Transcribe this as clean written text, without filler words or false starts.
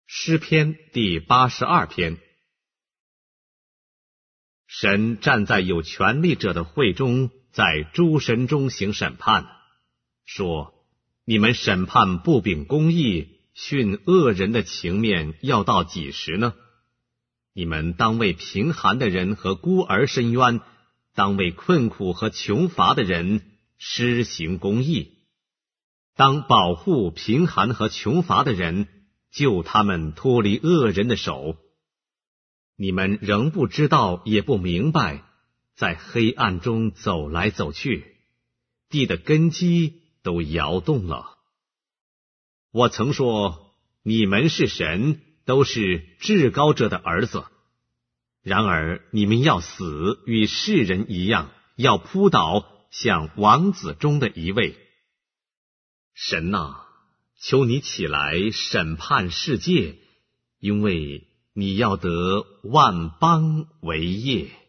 诗篇第82篇。神站在有权力者的会中，在诸神中行审判，说：你们审判不秉公义、徇恶人的情面，要到几时呢？你们当为贫寒的人和孤儿伸冤，当为困苦和穷乏的人施行公义，当保护贫寒和穷乏的人，救他们脱离恶人的手。你们仍不知道也不明白，在黑暗中走来走去，地的根基都摇动了。我曾说，你们是神，都是至高者的儿子。然而你们要死，与世人一样，要扑倒，像王子中的一位。神啊，求你起来审判世界，因为你要得万邦为业。